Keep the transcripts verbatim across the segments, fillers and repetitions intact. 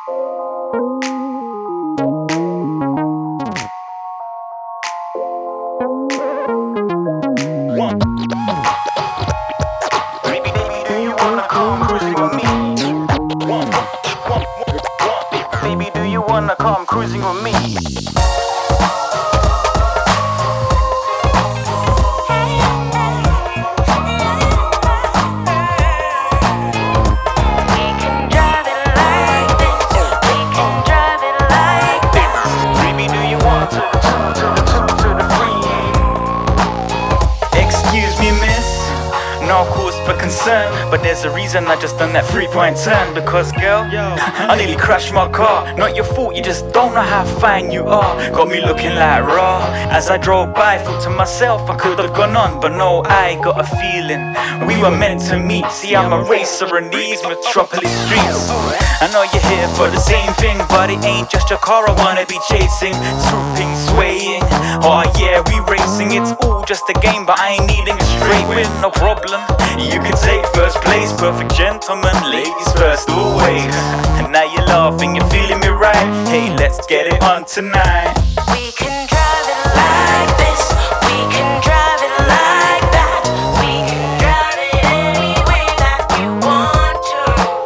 Baby, do you wanna come cruising with me? Baby, do you wanna come cruising with me? No cause for concern, but there's a reason I just done that three-point turn. Because girl, I nearly crashed my car. Not your fault, you just don't know how fine you are. Got me looking like raw. As I drove by, thought to myself I could have gone on, but no, I got a feeling we were meant to meet. See, I'm a racer in these metropolis streets. I know you're here for the same thing, but it ain't just your car I wanna be chasing. Swooping, swaying, oh yeah, we racing. It's all just a game, but I ain't needing a straight win, no problem. You can take first place, perfect gentleman, ladies first always. And now you're laughing, you're feeling me right. Hey, let's get it on tonight. We can drive it like this, we can drive it like that, we can drive it any way that we want to.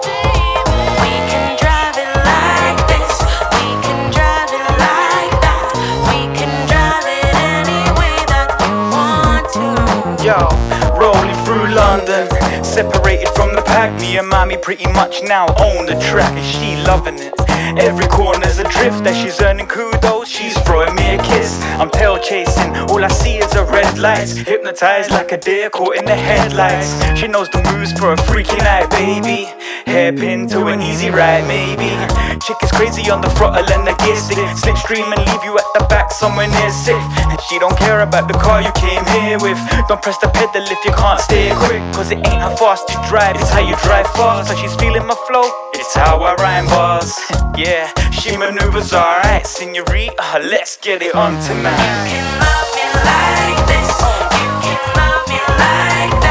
We can drive it like this, we can drive it like that, we can drive it any way that we want to. Yo, rolling through London, separated from the pack. Me and mommy pretty much now own the track, and she loving it. Every corner's a drift that she's earning kudos. She's throwing me a kiss, I'm tail chasing. All I see is a red lights, hypnotized like a deer caught in the headlights. She knows the moves for a freaky night, baby. Hairpin to an easy ride, maybe. Chick is crazy on the throttle and the gear stick. Slipstream and leave you at the back somewhere near safe. And she don't care about the car you came here with. Don't press the pedal if you can't steer quick, cause it ain't how fast you drive, it's how you drive fast. So she's feeling my flow, it's how I rhyme bars. Yeah, she maneuvers alright, senorita, let's get it on tonight. You can love me like this, you can love me like that.